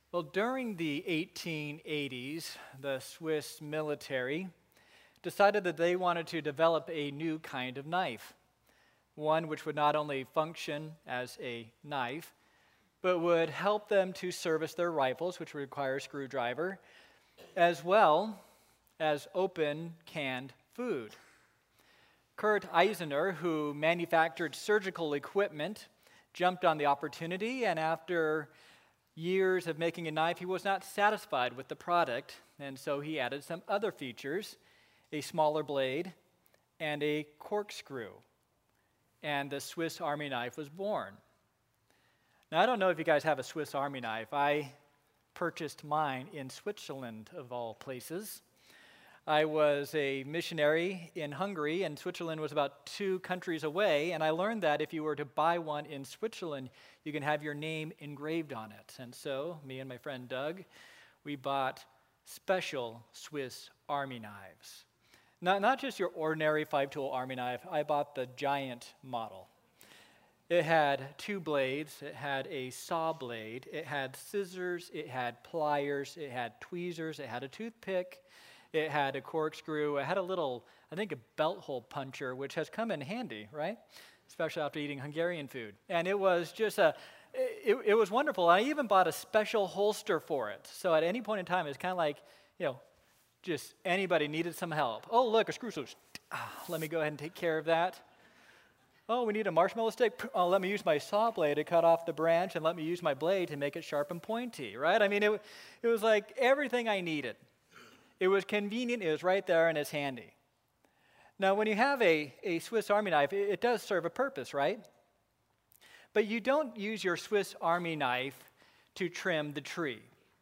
Well, during the 1880s, the Swiss military decided that they wanted to develop a new kind of knife, one which would not only function as a knife, but would help them to service their rifles, which require a screwdriver, as well as open canned food. Kurt Eisner, who manufactured surgical equipment, jumped on the opportunity, and after years of making a knife, he was not satisfied with the product, and so he added some other features, a smaller blade and a corkscrew. And the Swiss Army knife was born. Now, I don't know if you guys have a Swiss Army knife. I purchased mine in Switzerland, of all places. I was a missionary in Hungary, and Switzerland was about 2 countries away, and I learned that if you were to buy one in Switzerland, you can have your name engraved on it. And so, me and my friend Doug, we bought special Swiss Army knives. Not just your ordinary 5-tool Army knife. I bought the giant model. It had 2 blades, it had a saw blade, it had scissors, it had pliers, it had tweezers, it had a toothpick, it had a corkscrew, it had a little, I think, a belt hole puncher, which has come in handy, right? Especially after eating Hungarian food. And it was just it was wonderful. I even bought a special holster for it. So at any point in time, it's kind of like, just anybody needed some help. Oh, look, a screw loose. Let me go ahead and take care of that. Oh, we need a marshmallow stick. Oh, let me use my saw blade to cut off the branch, and let me use my blade to make it sharp and pointy, right? I mean, it was like everything I needed. It was convenient, it was right there, and it's handy. Now, when you have a Swiss Army knife, it does serve a purpose, right? But you don't use your Swiss Army knife to trim the tree.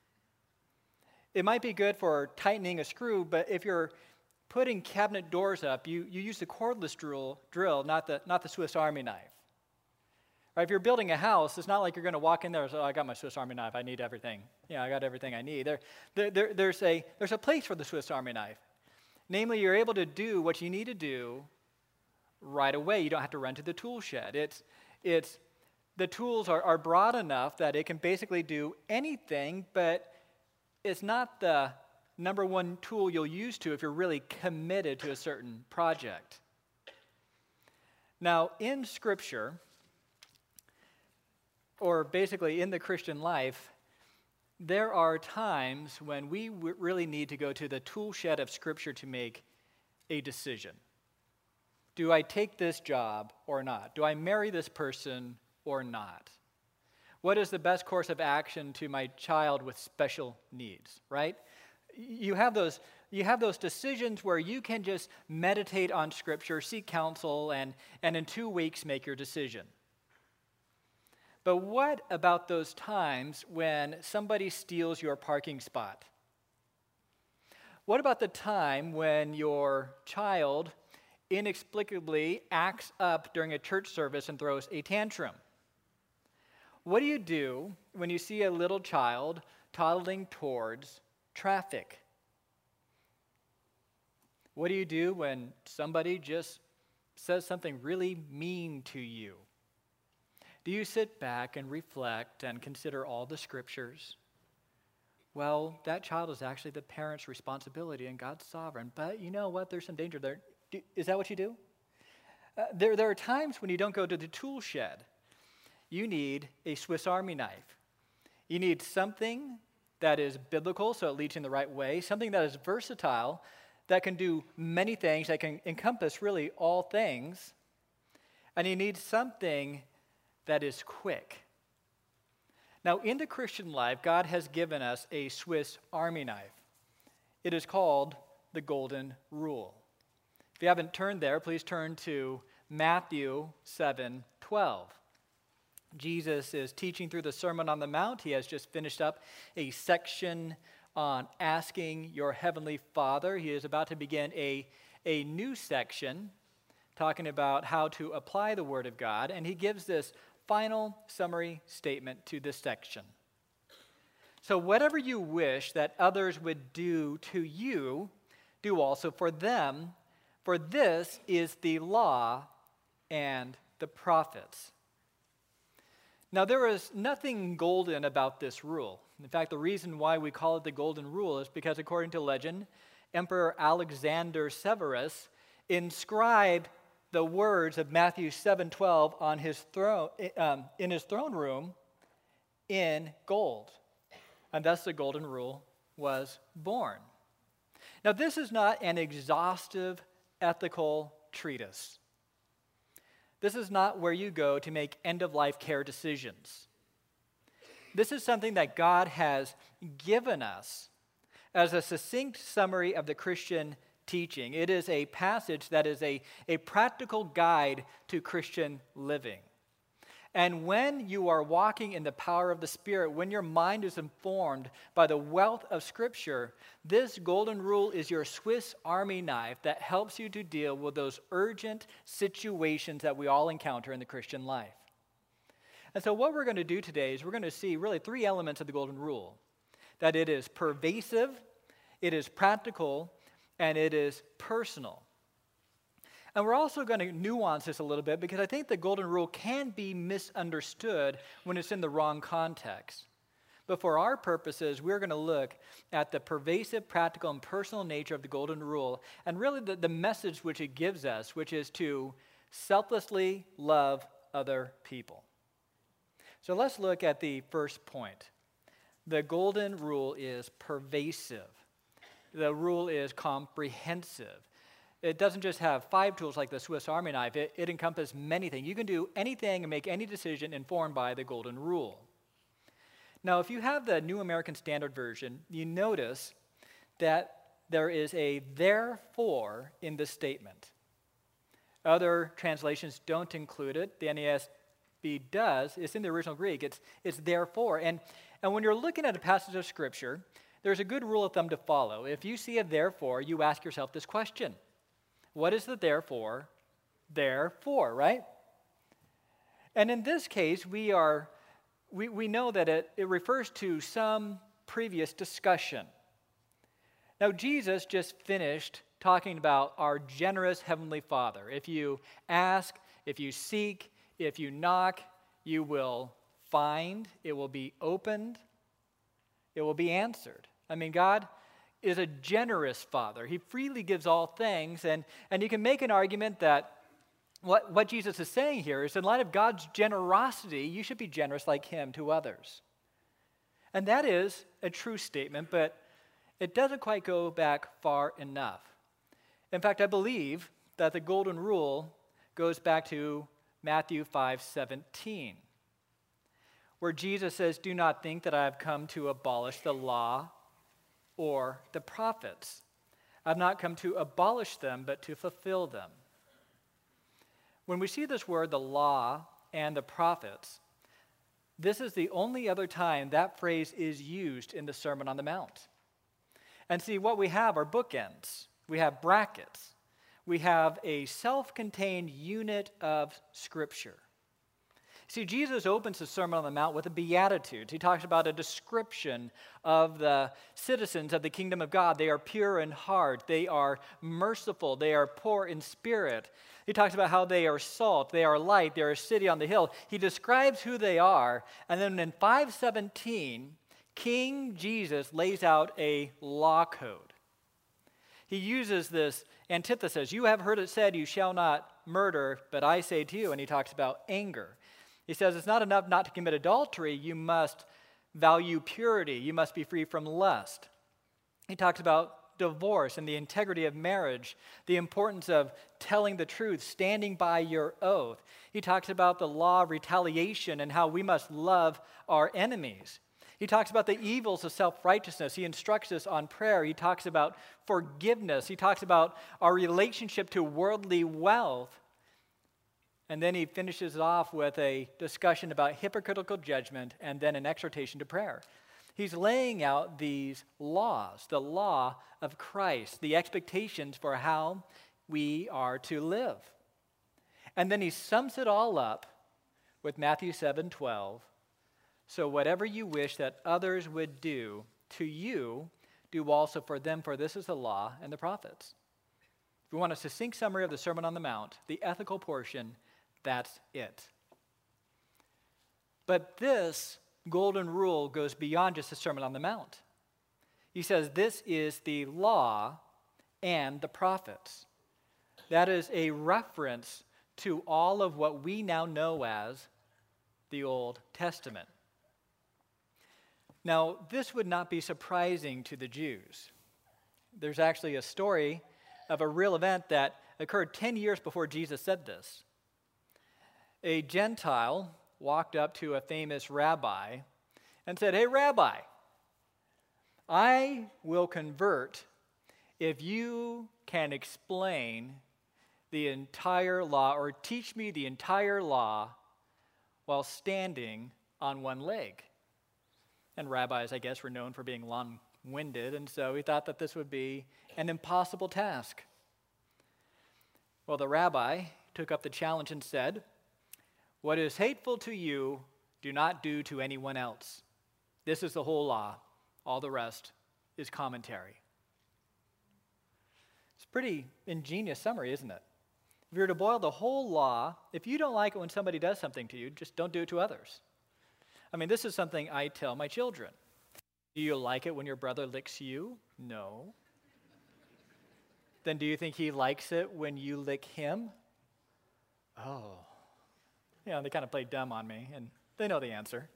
It might be good for tightening a screw, but if you're putting cabinet doors up, you use the cordless drill, not the Swiss Army knife. Right, if you're building a house, it's not like you're going to walk in there and say, oh, I got my Swiss Army knife, I need everything. Yeah, I got everything I need. There's a place for the Swiss Army knife. Namely, you're able to do what you need to do right away. You don't have to run to the tool shed. The tools are broad enough that it can basically do anything, but it's not the number one tool you'll use if you're really committed to a certain project. Now, in Scripture, or basically in the Christian life, there are times when we really need to go to the tool shed of Scripture to make a decision. Do I take this job or not? Do I marry this person or not? What is the best course of action to my child with special needs, right? You have those decisions where you can just meditate on Scripture, seek counsel, and in 2 weeks make your decision. But what about those times when somebody steals your parking spot? What about the time when your child inexplicably acts up during a church service and throws a tantrum? What do you do when you see a little child toddling towards traffic? What do you do when somebody just says something really mean to you? Do you sit back and reflect and consider all the scriptures? Well, that child is actually the parent's responsibility and God's sovereign. But you know what? There's some danger there. Is that what you do? There are times when you don't go to the tool shed. You need a Swiss Army knife. You need something that is biblical, so it leads you in the right way, something that is versatile, that can do many things, that can encompass really all things, and you need something that is quick. Now, in the Christian life, God has given us a Swiss Army knife. It is called the Golden Rule. If you haven't turned there, please turn to Matthew 7:12. Jesus is teaching through the Sermon on the Mount. He has just finished up a section on asking your Heavenly Father. He is about to begin a new section talking about how to apply the Word of God, and he gives this final summary statement to this section. So whatever you wish that others would do to you, do also for them, for this is the law and the prophets. Now, there is nothing golden about this rule. In fact, the reason why we call it the golden rule is because, according to legend, Emperor Alexander Severus inscribed the words of Matthew 7:12 on his throne, in his throne room in gold. And thus the golden rule was born. Now, this is not an exhaustive ethical treatise. This is not where you go to make end-of-life care decisions. This is something that God has given us as a succinct summary of the Christian teaching. It is a passage that is a practical guide to Christian living. And when you are walking in the power of the Spirit, when your mind is informed by the wealth of Scripture, this golden rule is your Swiss Army knife that helps you to deal with those urgent situations that we all encounter in the Christian life. And so what we're going to do today is we're going to see really three elements of the golden rule: that it is pervasive, it is practical, and it is personal. And we're also going to nuance this a little bit because I think the golden rule can be misunderstood when it's in the wrong context. But for our purposes, we're going to look at the pervasive, practical, and personal nature of the golden rule and really the message which it gives us, which is to selflessly love other people. So let's look at the first point. The golden rule is pervasive. The rule is comprehensive. It doesn't just have 5 tools like the Swiss Army knife. It encompasses many things. You can do anything and make any decision informed by the golden rule. Now, if you have the New American Standard Version, you notice that there is a therefore in this statement. Other translations don't include it. The NASB does. It's in the original Greek. It's therefore. And when you're looking at a passage of Scripture, there's a good rule of thumb to follow. If you see a therefore, you ask yourself this question: what is the therefore there for, right? And in this case, we know that it refers to some previous discussion. Now, Jesus just finished talking about our generous Heavenly Father. If you ask, if you seek, if you knock, you will find, it will be opened, it will be answered. I mean, God is a generous Father. He freely gives all things, and you can make an argument that what Jesus is saying here is, in light of God's generosity, you should be generous like Him to others. And that is a true statement, but it doesn't quite go back far enough. In fact, I believe that the golden rule goes back to Matthew 5:17, where Jesus says, "Do not think that I have come to abolish the law or the prophets. I've not come to abolish them, but to fulfill them." When we see this word, the law and the prophets, this is the only other time that phrase is used in the Sermon on the Mount. And see, what we have are bookends. We have brackets. We have a self-contained unit of Scripture. See, Jesus opens the Sermon on the Mount with a beatitude. He talks about a description of the citizens of the kingdom of God. They are pure in heart. They are merciful. They are poor in spirit. He talks about how they are salt. They are light. They are a city on the hill. He describes who they are. And then in 5:17, King Jesus lays out a law code. He uses this antithesis. You have heard it said, you shall not murder, but I say to you. And he talks about anger. He says it's not enough not to commit adultery. You must value purity. You must be free from lust. He talks about divorce and the integrity of marriage, the importance of telling the truth, standing by your oath. He talks about the law of retaliation and how we must love our enemies. He talks about the evils of self-righteousness. He instructs us on prayer. He talks about forgiveness. He talks about our relationship to worldly wealth. And then he finishes it off with a discussion about hypocritical judgment and then an exhortation to prayer. He's laying out these laws, the law of Christ, the expectations for how we are to live. And then he sums it all up with Matthew 7:12. So whatever you wish that others would do to you, do also for them, for this is the law and the prophets. If we want a succinct summary of the Sermon on the Mount, the ethical portion, that's it. But this golden rule goes beyond just the Sermon on the Mount. He says this is the law and the prophets. That is a reference to all of what we now know as the Old Testament. Now, this would not be surprising to the Jews. There's actually a story of a real event that occurred 10 years before Jesus said this. A Gentile walked up to a famous rabbi and said, "Hey, Rabbi, I will convert if you can explain the entire law or teach me the entire law while standing on one leg." And rabbis, I guess, were known for being long-winded, and so he thought that this would be an impossible task. Well, the rabbi took up the challenge and said, "What is hateful to you, do not do to anyone else. This is the whole law. All the rest is commentary." It's a pretty ingenious summary, isn't it? If you were to boil the whole law, if you don't like it when somebody does something to you, just don't do it to others. I mean, this is something I tell my children. Do you like it when your brother licks you? No. Then do you think he likes it when you lick him? Oh. Yeah, they kind of play dumb on me, and they know the answer.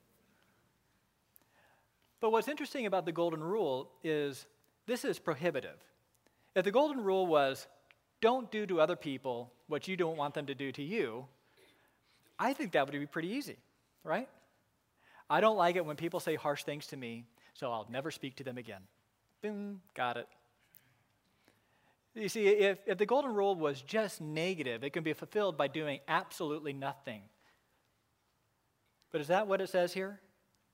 But what's interesting about the golden rule is this is prohibitive. If the golden rule was, don't do to other people what you don't want them to do to you, I think that would be pretty easy, right? I don't like it when people say harsh things to me, so I'll never speak to them again. Boom, got it. You see, if the golden rule was just negative, it can be fulfilled by doing absolutely nothing. But is that what it says here?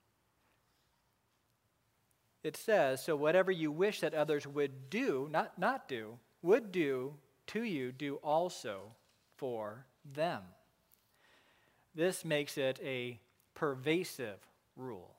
It says, so whatever you wish that others would do, not do, would do to you, do also for them. This makes it a pervasive rule.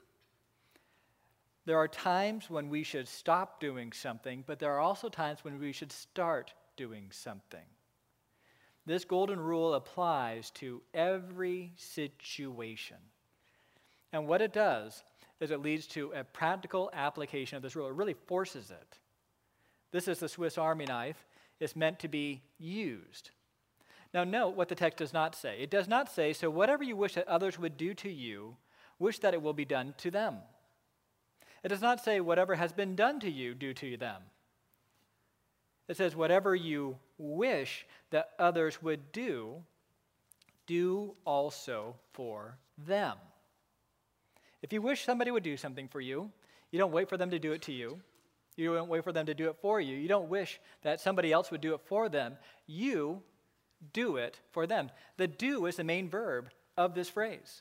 There are times when we should stop doing something, but there are also times when we should start doing something. This golden rule applies to every situation. And what it does is it leads to a practical application of this rule. It really forces it. This is the Swiss Army knife. It's meant to be used. Now, note what the text does not say. It does not say, so whatever you wish that others would do to you, wish that it will be done to them. It does not say, whatever has been done to you, do to them. It says, whatever you wish that others would do, do also for them. If you wish somebody would do something for you, you don't wait for them to do it to you. You don't wait for them to do it for you. You don't wish that somebody else would do it for them. You do it for them. The do is the main verb of this phrase.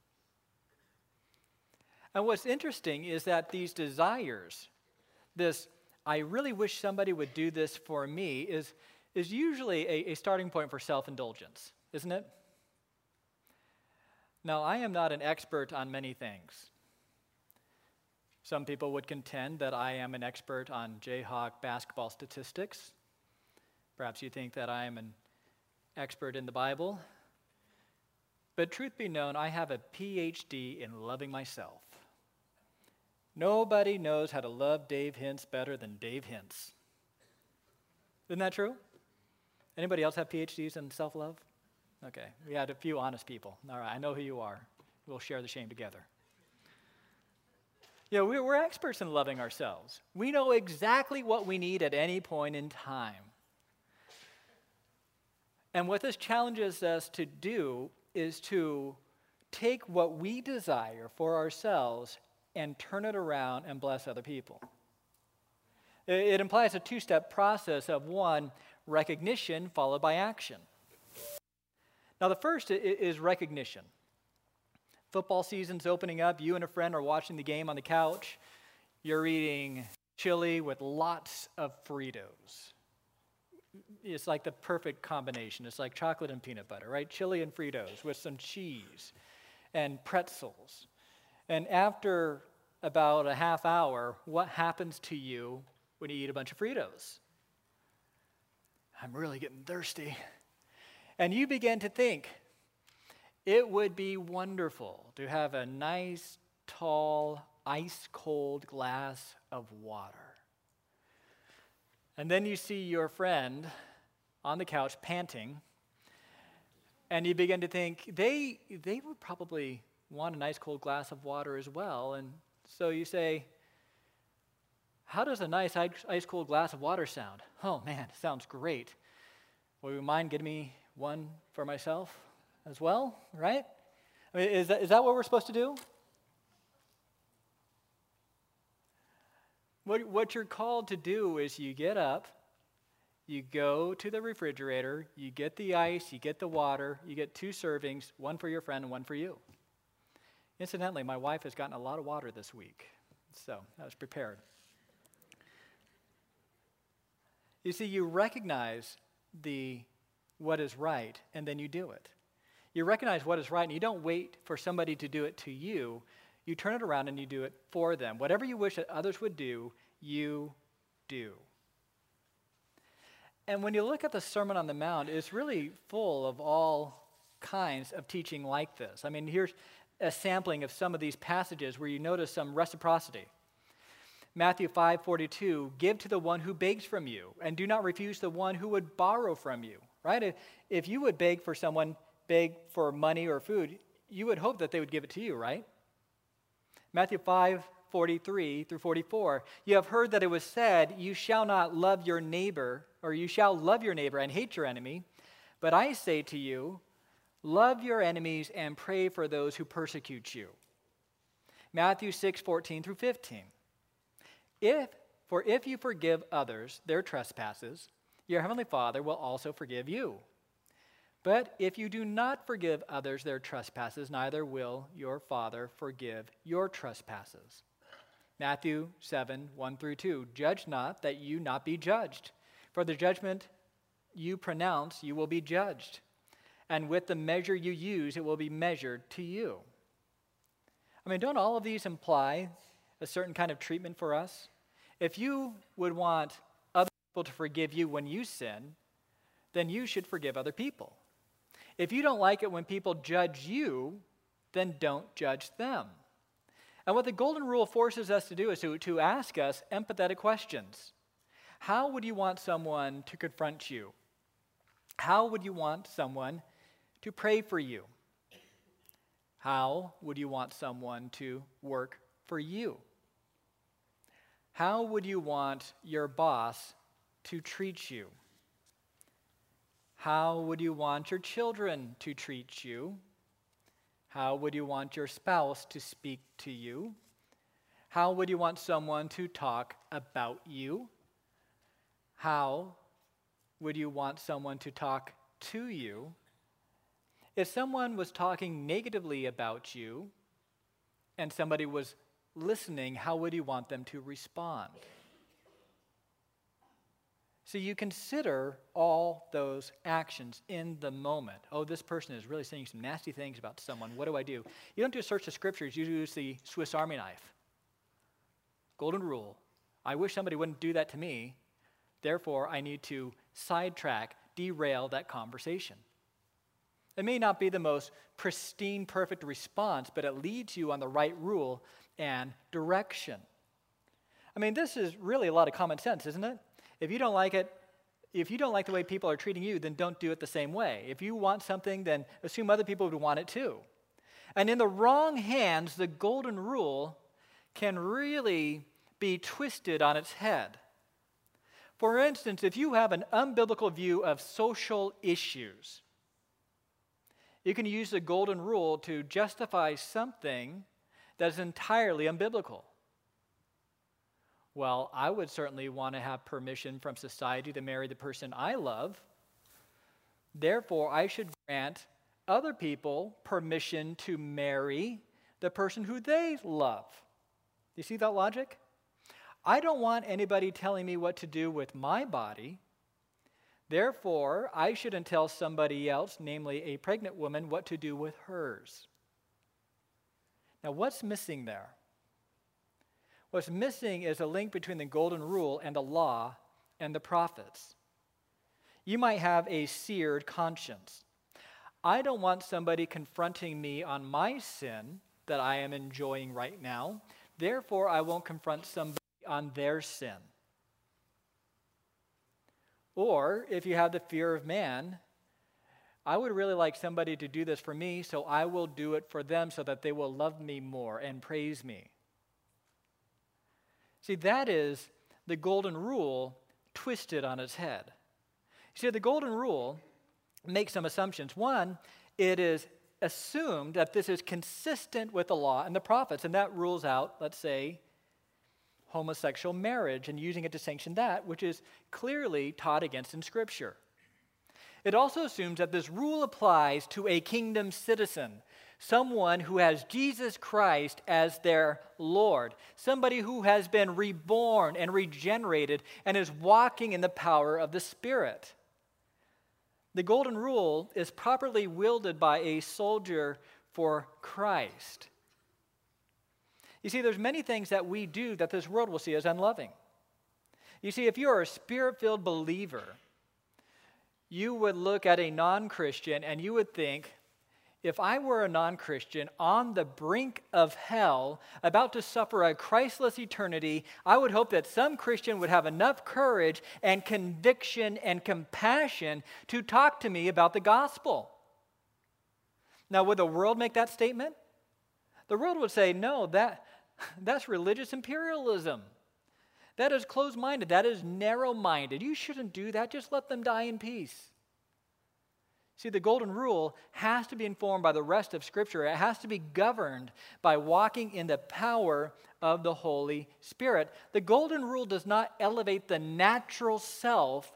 And what's interesting is that these desires, this I really wish somebody would do this for me, is usually a starting point for self-indulgence, isn't it? Now, I am not an expert on many things. Some people would contend that I am an expert on Jayhawk basketball statistics. Perhaps you think that I am an expert in the Bible. But truth be known, I have a PhD in loving myself. Nobody knows how to love Dave Hintz better than Dave Hintz. Isn't that true? Anybody else have PhDs in self-love? Okay, we had a few honest people. All right, I know who you are. We'll share the shame together. Yeah, we're experts in loving ourselves. We know exactly what we need at any point in time. And what this challenges us to do is to take what we desire for ourselves and turn it around and bless other people. It implies a two-step process of one, recognition followed by action. Now, the first is recognition. Football season's opening up. You and a friend are watching the game on the couch. You're eating chili with lots of Fritos. It's like the perfect combination. It's like chocolate and peanut butter, right? Chili and Fritos with some cheese and pretzels. And after about a half hour, what happens to you when you eat a bunch of Fritos? I'm really getting thirsty. And you begin to think, It would be wonderful to have a nice, tall, ice-cold glass of water. And then you see your friend on the couch panting, and you begin to think, they would probably want a nice cold glass of water as well. And so you say, how does a nice ice-cold glass of water sound? Oh man, it sounds great. Will you mind getting me one for myself as well, right? I mean, is that what we're supposed to do? What you're called to do is you get up, you go to the refrigerator, you get the ice, you get the water, you get 2 servings, one for your friend and one for you. Incidentally, my wife has gotten a lot of water this week, so I was prepared. You see, you recognize what is right, and then you do it. You recognize what is right, and you don't wait for somebody to do it to you. You turn it around and you do it for them. Whatever you wish that others would do, you do. And when you look at the Sermon on the Mount, it's really full of all kinds of teaching like this. I mean, here's a sampling of some of these passages where you notice some reciprocity. Matthew 5:42, give to the one who begs from you, and do not refuse the one who would borrow from you, right? If you would beg for money or food, you would hope that they would give it to you, right? Matthew 5:43 through 44, you have heard that it was said, you shall not love your neighbor, or you shall love your neighbor and hate your enemy. But I say to you, love your enemies and pray for those who persecute you. Matthew 6:14 through 15. If you forgive others their trespasses, your heavenly Father will also forgive you. But if you do not forgive others their trespasses, neither will your Father forgive your trespasses. Matthew 7:1 through 2. Judge not, that you not be judged. For the judgment you pronounce, you will be judged. And with the measure you use, it will be measured to you. I mean, don't all of these imply a certain kind of treatment for us? If you would want other people to forgive you when you sin, then you should forgive other people. If you don't like it when people judge you, then don't judge them. And what the golden rule forces us to do is to ask us empathetic questions. How would you want someone to confront you? How would you want someone to pray for you? How would you want someone to work for you? How would you want your boss to treat you? How would you want your children to treat you? How would you want your spouse to speak to you? How would you want someone to talk about you? How would you want someone to talk to you? If someone was talking negatively about you and somebody was listening, how would you want them to respond? So you consider all those actions in the moment. Oh, this person is really saying some nasty things about someone. What do I do? You don't do a search the scriptures. You use the Swiss Army knife. Golden rule. I wish somebody wouldn't do that to me. Therefore, I need to sidetrack, derail that conversation. It may not be the most pristine, perfect response, but it leads you on the right rule and direction. I mean, this is really a lot of common sense, isn't it? If you don't like the way people are treating you, then don't do it the same way. If you want something, then assume other people would want it too. And in the wrong hands, the golden rule can really be twisted on its head. For instance, if you have an unbiblical view of social issues, you can use the golden rule to justify something that is entirely unbiblical. Well, I would certainly want to have permission from society to marry the person I love. Therefore, I should grant other people permission to marry the person who they love. Do you see that logic? I don't want anybody telling me what to do with my body. Therefore, I shouldn't tell somebody else, namely a pregnant woman, what to do with hers. Now, what's missing there? What's missing is a link between the golden rule and the law and the prophets. You might have a seared conscience. I don't want somebody confronting me on my sin that I am enjoying right now. Therefore, I won't confront somebody on their sin. Or if you have the fear of man, I would really like somebody to do this for me, so I will do it for them so that they will love me more and praise me. See, that is the golden rule twisted on its head. See, the golden rule makes some assumptions. One, it is assumed that this is consistent with the law and the prophets, and that rules out, let's say, homosexual marriage and using it to sanction that, which is clearly taught against in Scripture. It also assumes that this rule applies to a kingdom citizen, someone who has Jesus Christ as their Lord, somebody who has been reborn and regenerated and is walking in the power of the Spirit. The golden rule is properly wielded by a soldier for Christ. You see, there's many things that we do that this world will see as unloving. You see, if you're a Spirit-filled believer, you would look at a non-Christian and you would think, if I were a non-Christian on the brink of hell, about to suffer a Christless eternity, I would hope that some Christian would have enough courage and conviction and compassion to talk to me about the gospel. Now, would the world make that statement? The world would say, no, that's religious imperialism. That is closed-minded. That is narrow-minded. You shouldn't do that. Just let them die in peace. See, the golden rule has to be informed by the rest of Scripture. It has to be governed by walking in the power of the Holy Spirit. The golden rule does not elevate the natural self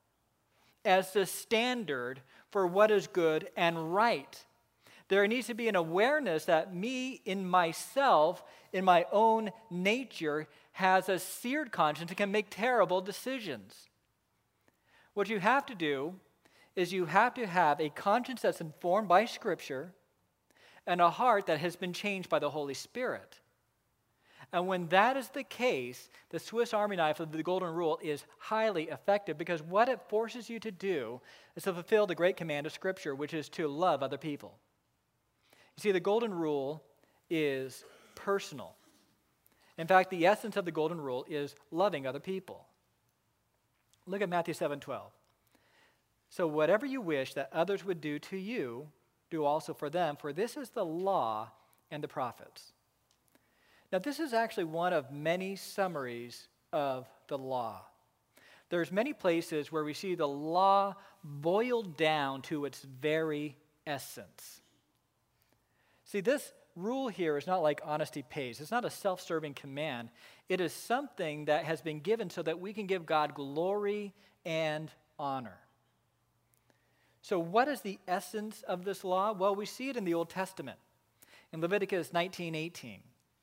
as the standard for what is good and right. There needs to be an awareness that me, in myself, in my own nature, has a seared conscience and can make terrible decisions. What you have to do is you have to have a conscience that's informed by Scripture and a heart that has been changed by the Holy Spirit. And when that is the case, the Swiss Army knife of the golden rule is highly effective, because what it forces you to do is to fulfill the great command of Scripture, which is to love other people. You see, the golden rule is personal. In fact, the essence of the golden rule is loving other people. Look at Matthew 7:12. So whatever you wish that others would do to you, do also for them, for this is the law and the prophets. Now, this is actually one of many summaries of the law. There's many places where we see the law boiled down to its very essence. See, this rule here is not like honesty pays. It's not a self-serving command. It is something that has been given so that we can give God glory and honor. So what is the essence of this law? Well, we see it in the Old Testament. In Leviticus 19:18.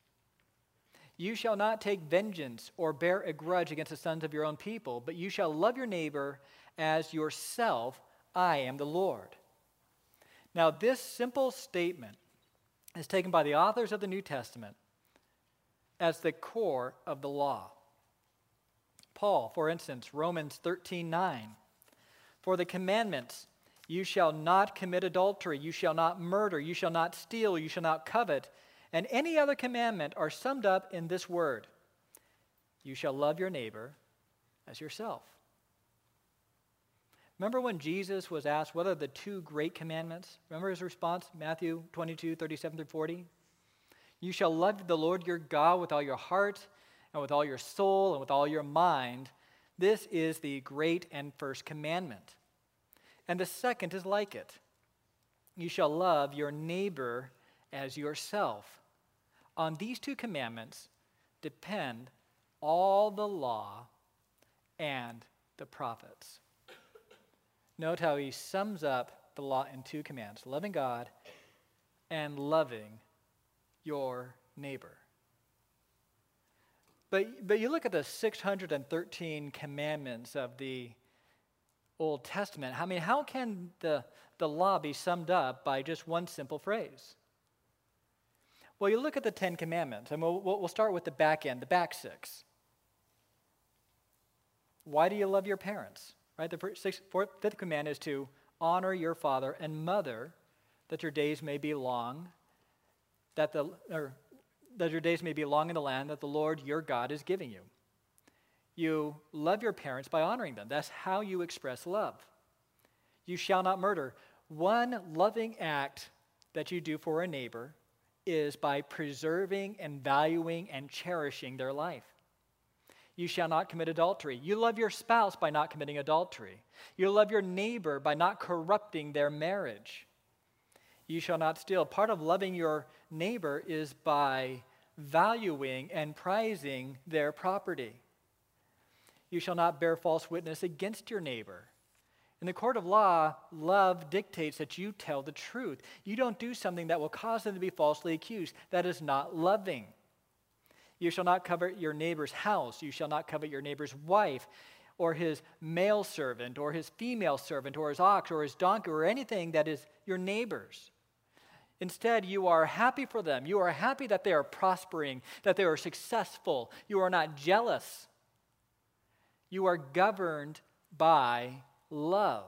You shall not take vengeance or bear a grudge against the sons of your own people, but you shall love your neighbor as yourself. I am the Lord. Now, this simple statement is taken by the authors of the New Testament as the core of the law. Paul, for instance, Romans 13:9. For the commandments, you shall not commit adultery, you shall not murder, you shall not steal, you shall not covet, and any other commandment are summed up in this word: you shall love your neighbor as yourself. Remember when Jesus was asked what are the two great commandments? Remember his response, Matthew 22:37-40? You shall love the Lord your God with all your heart and with all your soul and with all your mind. This is the great and first commandment. And the second is like it. You shall love your neighbor as yourself. On these two commandments depend all the law and the prophets. Note how he sums up the law in two commands: loving God and loving your neighbor. But you look at the 613 commandments of the Old Testament. I mean, how can the law be summed up by just one simple phrase? Well, you look at the 10 Commandments, and we'll start with the back end, the back six. Why do you love your parents? Right? The fifth command is to honor your father and mother, that your days may be long, that your days may be long in the land that the Lord your God is giving you. You love your parents by honoring them. That's how you express love. You shall not murder. One loving act that you do for a neighbor is by preserving and valuing and cherishing their life. You shall not commit adultery. You love your spouse by not committing adultery. You love your neighbor by not corrupting their marriage. You shall not steal. Part of loving your neighbor is by valuing and prizing their property. You shall not bear false witness against your neighbor. In the court of law, love dictates that you tell the truth. You don't do something that will cause them to be falsely accused. That is not loving. You shall not covet your neighbor's house. You shall not covet your neighbor's wife or his male servant or his female servant or his ox or his donkey or anything that is your neighbor's. Instead, you are happy for them. You are happy that they are prospering, that they are successful. You are not jealous. You are governed by love.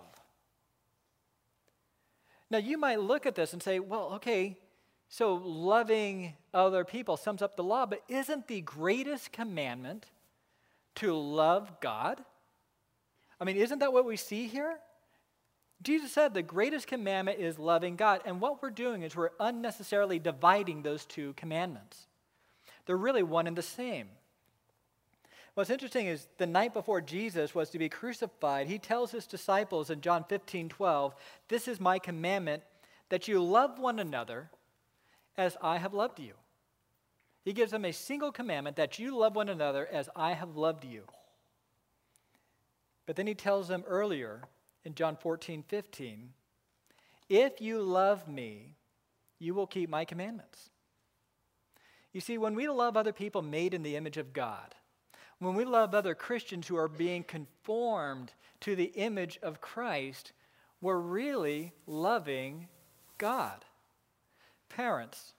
Now, you might look at this and say, well, okay, so loving other people sums up the law, but isn't the greatest commandment to love God? I mean, isn't that what we see here? Jesus said the greatest commandment is loving God, and what we're doing is we're unnecessarily dividing those two commandments. They're really one and the same. What's interesting is the night before Jesus was to be crucified, he tells his disciples in John 15:12, "This is my commandment, that you love one another as I have loved you." He gives them a single commandment, that you love one another as I have loved you. But then he tells them earlier in John 14:15, "If you love me, you will keep my commandments." You see, when we love other people made in the image of God, when we love other Christians who are being conformed to the image of Christ, we're really loving God. Parents,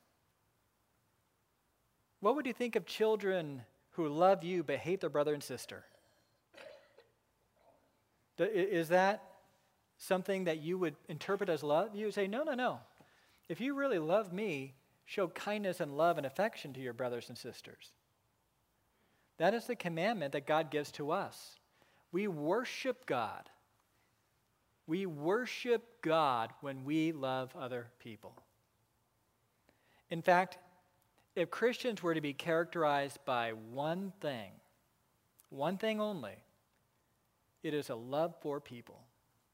what would you think of children who love you but hate their brother and sister? Is that something that you would interpret as love? You would say, no. If you really love me, show kindness and love and affection to your brothers and sisters. That is the commandment that God gives to us. We worship God. We worship God when we love other people. In fact, if Christians were to be characterized by one thing only, it is a love for people.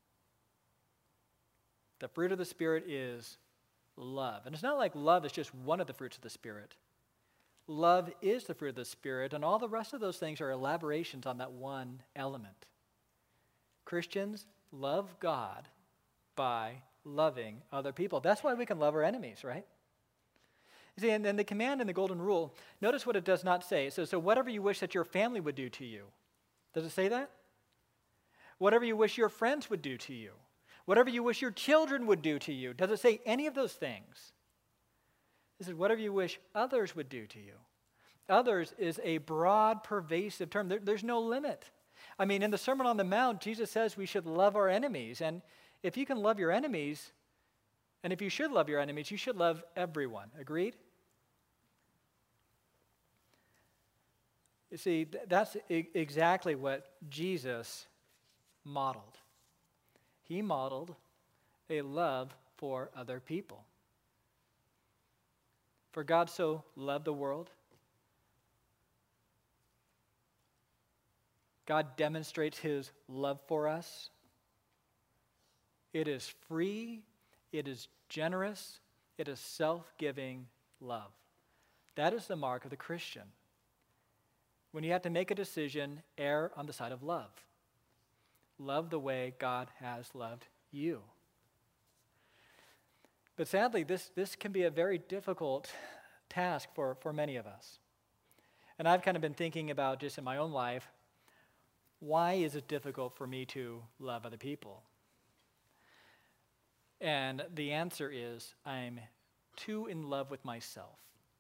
The fruit of the Spirit is love. And it's not like love is just one of the fruits of the Spirit. Love is the fruit of the Spirit, and all the rest of those things are elaborations on that one element. Christians love God by loving other people. That's why we can love our enemies, right? You see, and then the command in the Golden Rule, notice what it does not say. It says, so whatever you wish that your family would do to you. Does it say that? Whatever you wish your friends would do to you. Whatever you wish your children would do to you. Does it say any of those things? It says, whatever you wish others would do to you. Others is a broad, pervasive term. There's no limit. I mean, in the Sermon on the Mount, Jesus says we should love our enemies. And if you can love your enemies, and if you should love your enemies, you should love everyone. Agreed? You see, that's exactly what Jesus modeled. He modeled a love for other people. For God so loved the world. God demonstrates his love for us. It is free, it is generous, it is self-giving love. That is the mark of the Christian. When you have to make a decision, err on the side of love. Love the way God has loved you. But sadly, this can be a very difficult task for many of us. And I've kind of been thinking about just in my own life, why is it difficult for me to love other people? And the answer is, I'm too in love with myself.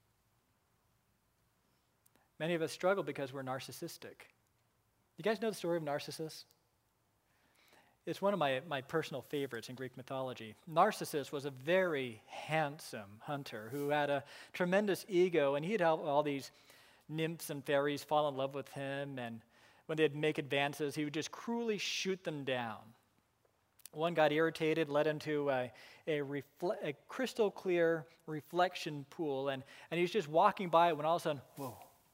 Many of us struggle because we're narcissistic. You guys know the story of Narcissus? It's one of my personal favorites in Greek mythology. Narcissus was a very handsome hunter who had a tremendous ego, and he'd help all these nymphs and fairies fall in love with him, and when they'd make advances, he would just cruelly shoot them down. One got irritated, led him to a crystal clear reflection pool, and he's just walking by it when all of a sudden, whoa.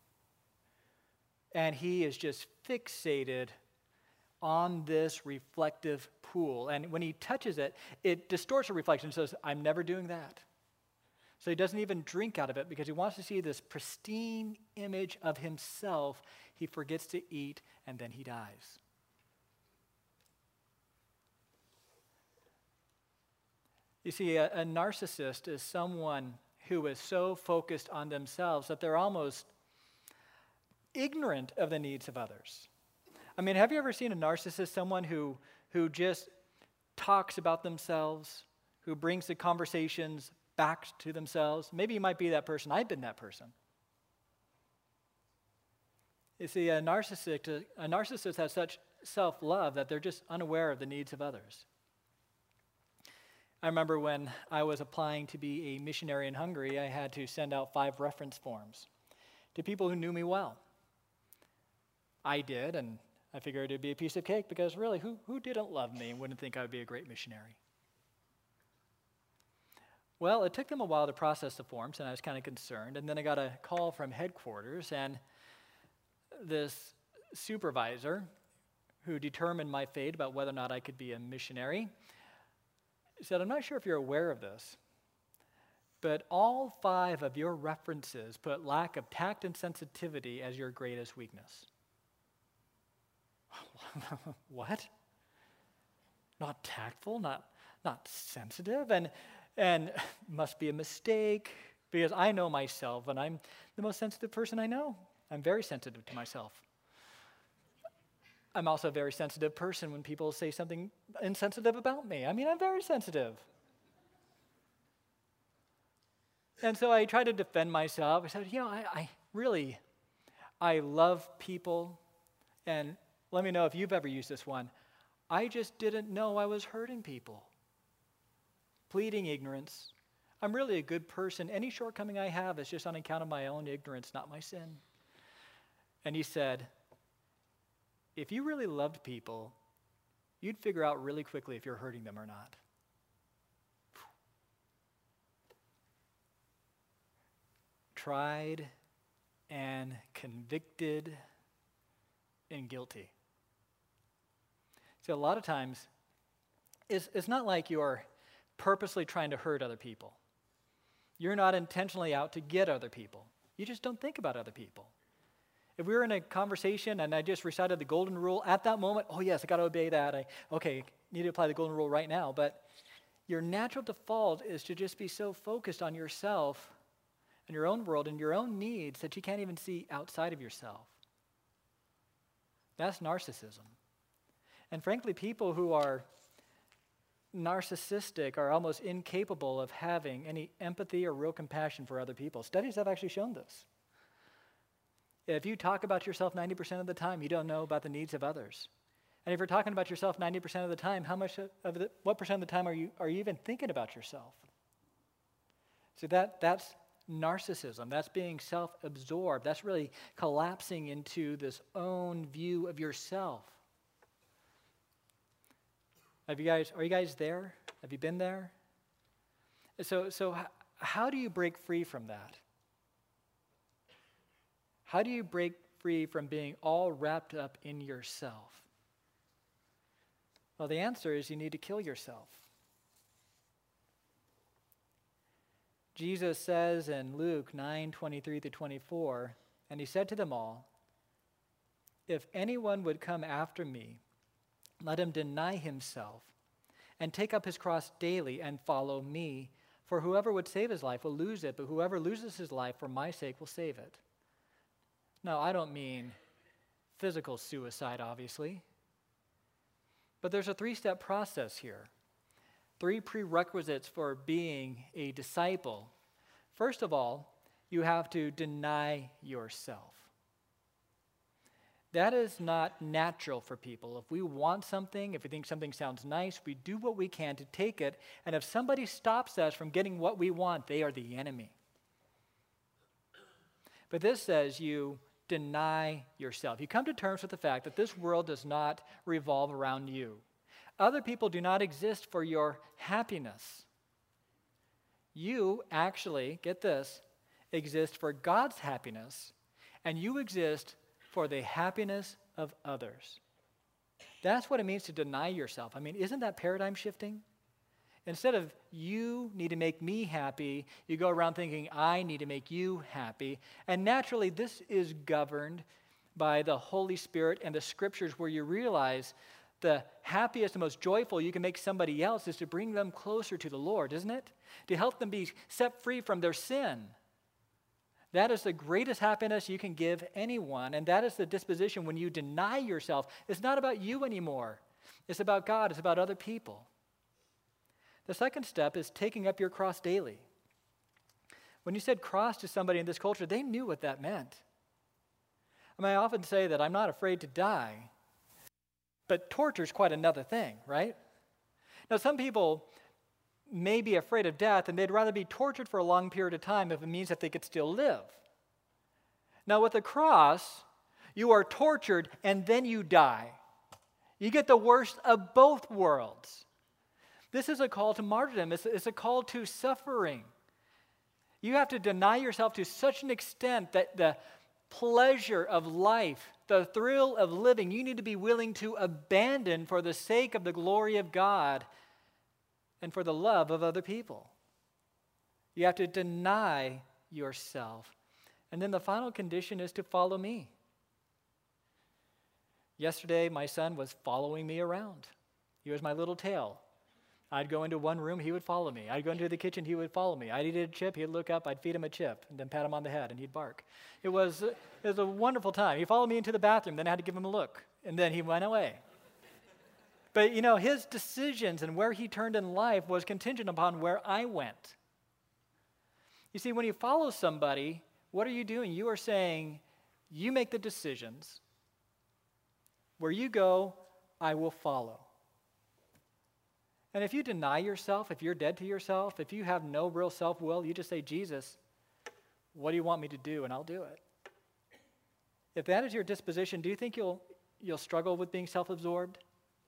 And he is just fixated on this reflective pool. And when he touches it, it distorts the reflection and says, I'm never doing that. So he doesn't even drink out of it because he wants to see this pristine image of himself. He forgets to eat, and then he dies. You see, a narcissist is someone who is so focused on themselves that they're almost ignorant of the needs of others. I mean, have you ever seen a narcissist, someone who just talks about themselves, who brings the conversations back to themselves? Maybe you might be that person. I've been that person. You see, a narcissist has such self-love that they're just unaware of the needs of others. I remember when I was applying to be a missionary in Hungary, I had to send out 5 reference forms to people who knew me well. I did, and I figured it'd be a piece of cake because really, who didn't love me and wouldn't think I would be a great missionary? Well, it took them a while to process the forms, and I was kind of concerned. And then I got a call from headquarters, and this supervisor who determined my fate about whether or not I could be a missionary said, I'm not sure if you're aware of this, but all 5 of your references put lack of tact and sensitivity as your greatest weakness. What? Not tactful, not sensitive, and must be a mistake because I know myself and I'm the most sensitive person I know. I'm very sensitive to myself. I'm also a very sensitive person when people say something insensitive about me. I mean, I'm very sensitive. And so I tried to defend myself. I said, I love people, and let me know if you've ever used this one. I just didn't know I was hurting people. Pleading ignorance. I'm really a good person. Any shortcoming I have is just on account of my own ignorance, not my sin. And he said, if you really loved people, you'd figure out really quickly if you're hurting them or not. Tried and convicted and guilty. So a lot of times, it's not like you're purposely trying to hurt other people. You're not intentionally out to get other people. You just don't think about other people. If we were in a conversation and I just recited the golden rule at that moment, oh yes, I got to obey that. Need to apply the golden rule right now. But your natural default is to just be so focused on yourself and your own world and your own needs that you can't even see outside of yourself. That's narcissism. And frankly, people who are narcissistic are almost incapable of having any empathy or real compassion for other people. Studies have actually shown this. If you talk about yourself 90% of the time, you don't know about the needs of others. And if you're talking about yourself 90% of the time, what percent of the time are you even thinking about yourself? So that's narcissism. That's being self-absorbed. That's really collapsing into this own view of yourself. Are you guys there? Have you been there? So how do you break free from that? How do you break free from being all wrapped up in yourself? Well, the answer is you need to kill yourself. Jesus says in Luke 9:23-24, and he said to them all, if anyone would come after me, let him deny himself and take up his cross daily and follow me. For whoever would save his life will lose it, but whoever loses his life for my sake will save it. Now, I don't mean physical suicide, obviously, but there's a 3-step process here. 3 prerequisites for being a disciple. First of all, you have to deny yourself. That is not natural for people. If we want something, if we think something sounds nice, we do what we can to take it. And if somebody stops us from getting what we want, they are the enemy. But this says you deny yourself. You come to terms with the fact that this world does not revolve around you. Other people do not exist for your happiness. You actually, get this, exist for God's happiness, and you exist for the happiness of others. That's what it means to deny yourself. I mean, isn't that paradigm shifting? Instead of you need to make me happy, you go around thinking I need to make you happy. And naturally, this is governed by the Holy Spirit and the Scriptures, where you realize the happiest and most joyful you can make somebody else is to bring them closer to the Lord, isn't it? To help them be set free from their sin. That is the greatest happiness you can give anyone, and that is the disposition when you deny yourself. It's not about you anymore. It's about God. It's about other people. The second step is taking up your cross daily. When you said cross to somebody in this culture, they knew what that meant. I mean, I often say that I'm not afraid to die, but torture is quite another thing, right? Now, some people may be afraid of death, and they'd rather be tortured for a long period of time if it means that they could still live. Now, with the cross, you are tortured and then you die. You get the worst of both worlds. This is a call to martyrdom. It's a call to suffering. You have to deny yourself to such an extent that the pleasure of life, the thrill of living, you need to be willing to abandon for the sake of the glory of God and for the love of other people. You have to deny yourself. And then the final condition is to follow me. Yesterday, my son was following me around. He was my little tail. I'd go into one room, he would follow me. I'd go into the kitchen, he would follow me. I'd eat a chip, he'd look up, I'd feed him a chip, and then pat him on the head, and he'd bark. It was a wonderful time. He followed me into the bathroom, then I had to give him a look, and then he went away. But, his decisions and where he turned in life was contingent upon where I went. You see, when you follow somebody, what are you doing? You are saying, you make the decisions. Where you go, I will follow. And if you deny yourself, if you're dead to yourself, if you have no real self-will, you just say, Jesus, what do you want me to do? And I'll do it. If that is your disposition, do you think you'll struggle with being self-absorbed?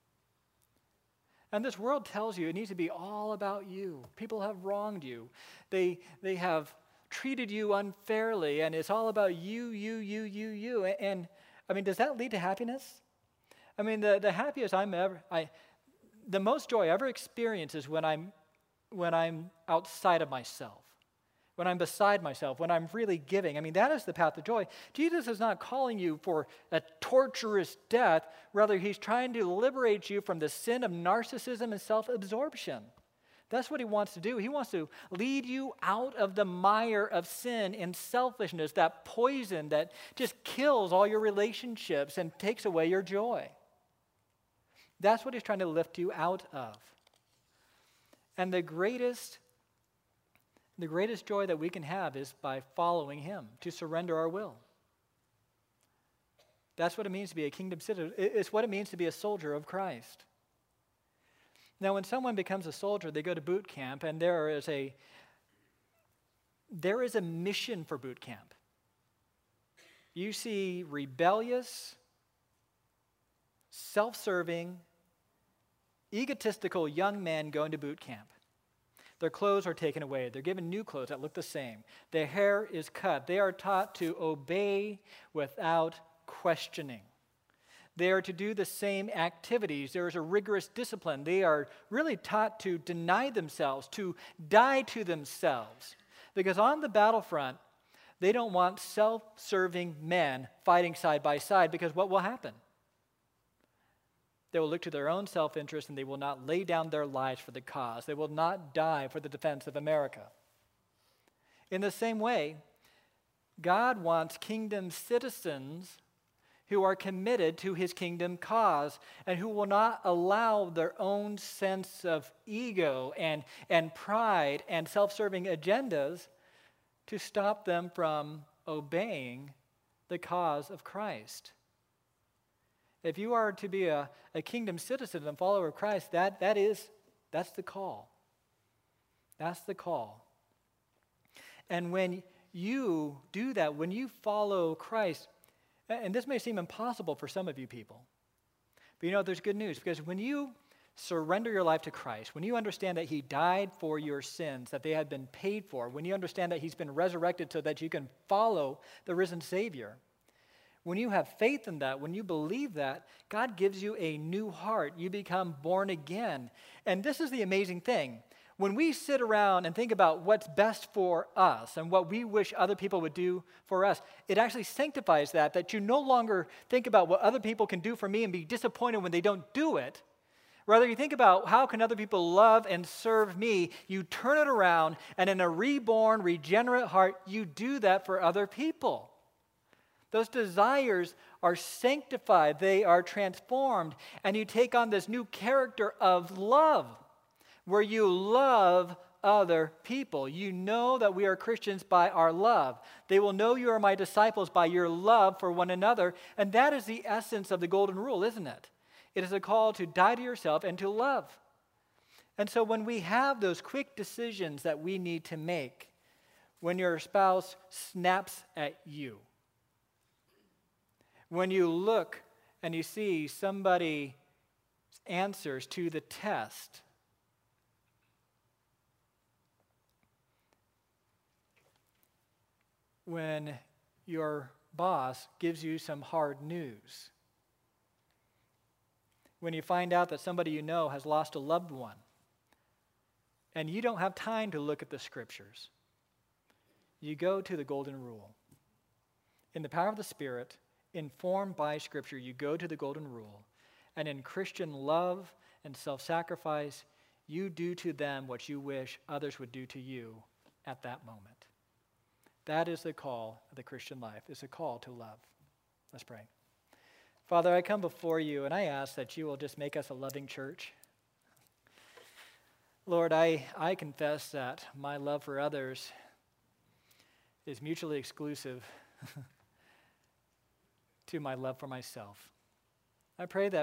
And this world tells you it needs to be all about you. People have wronged you. They have treated you unfairly, and it's all about you. And, I mean, does that lead to happiness? I mean, the happiest the most joy I ever experience is when I'm outside of myself, when I'm beside myself, when I'm really giving. I mean, that is the path to joy. Jesus is not calling you for a torturous death. Rather, he's trying to liberate you from the sin of narcissism and self-absorption. That's what he wants to do. He wants to lead you out of the mire of sin and selfishness, that poison that just kills all your relationships and takes away your joy. That's what he's trying to lift you out of. And the greatest joy that we can have is by following him, to surrender our will. That's what it means to be a kingdom citizen. It's what it means to be a soldier of Christ. Now, when someone becomes a soldier, they go to boot camp, and there is a mission for boot camp. You see rebellious, self-serving, egotistical young men going to boot camp. Their clothes are taken away. They're given new clothes that look the same. Their hair is cut. They are taught to obey without questioning. They are to do the same activities. There is a rigorous discipline. They are really taught to deny themselves, to die to themselves. Because on the battlefront, they don't want self-serving men fighting side by side, because what will happen? They will look to their own self-interest, and they will not lay down their lives for the cause. They will not die for the defense of America. In the same way, God wants kingdom citizens who are committed to his kingdom cause and who will not allow their own sense of ego and pride and self-serving agendas to stop them from obeying the cause of Christ. If you are to be a kingdom citizen and follower of Christ, that's the call. That's the call. And when you do that, when you follow Christ, and this may seem impossible for some of you people, but there's good news, because when you surrender your life to Christ, when you understand that he died for your sins, that they had been paid for, when you understand that he's been resurrected so that you can follow the risen Savior, when you have faith in that, when you believe that, God gives you a new heart. You become born again. And this is the amazing thing. When we sit around and think about what's best for us and what we wish other people would do for us, it actually sanctifies that you no longer think about what other people can do for me and be disappointed when they don't do it. Rather, you think about how can other people love and serve me. You turn it around, and in a reborn, regenerate heart, you do that for other people. Those desires are sanctified. They are transformed, and you take on this new character of love, where you love other people. You know that we are Christians by our love. They will know you are my disciples by your love for one another, and that is the essence of the golden rule, isn't it? It is a call to die to yourself and to love. And so when we have those quick decisions that we need to make, when your spouse snaps at you, when you look and you see somebody's answers to the test, when your boss gives you some hard news, when you find out that somebody you know has lost a loved one, and you don't have time to look at the scriptures, you go to the golden rule. In the power of the Spirit, informed by Scripture, you go to the golden rule, and in Christian love and self-sacrifice, you do to them what you wish others would do to you at that moment. That is the call of the Christian life. It's a call to love. Let's pray. Father, I come before you and I ask that you will just make us a loving church. Lord, I confess that my love for others is mutually exclusive to my love for myself. I pray that